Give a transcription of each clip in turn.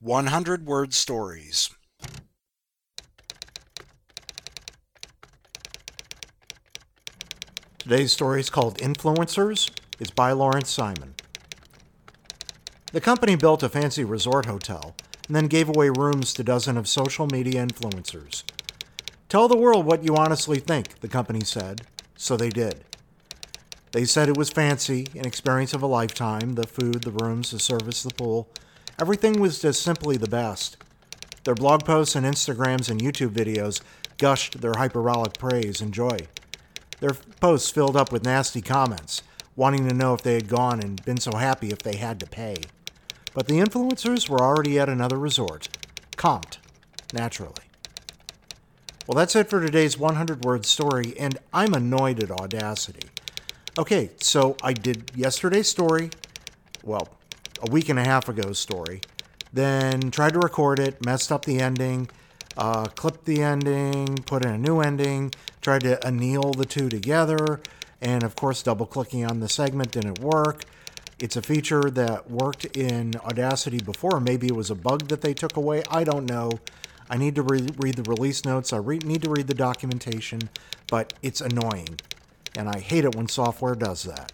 100-word stories. Today's story is called Influencers. It's by Lawrence Simon. The company built a fancy resort hotel and then gave away rooms to dozens of social media influencers. Tell the world what you honestly think, the company said. So they did. They said it was fancy, an experience of a lifetime, the food, the rooms, the service, the pool. Everything was just simply the best. Their blog posts and Instagrams and YouTube videos gushed their hyperbolic praise and joy. Their posts filled up with nasty comments, wanting to know if they had gone and been so happy if they had to pay. But the influencers were already at another resort, comped, naturally. Well, that's it for today's 100-word story, and I'm annoyed at Audacity. Okay, so I did yesterday's story, a week and a half ago's story, then tried to record it, messed up the ending, clipped the ending, put in a new ending, tried to anneal the two together, and of course double-clicking on the segment didn't work. It's a feature that worked in Audacity before. Maybe it was a bug that they took away. I don't know. I need to read the release notes. I need to read the documentation, but it's annoying, and I hate it when software does that.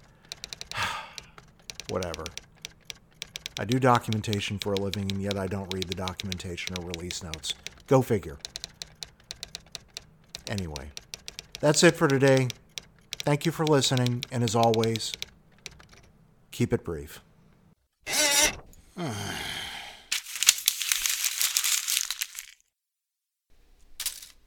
Whatever. I do documentation for a living, and yet I don't read the documentation or release notes. Go figure. Anyway, that's it for today. Thank you for listening, and as always, keep it brief.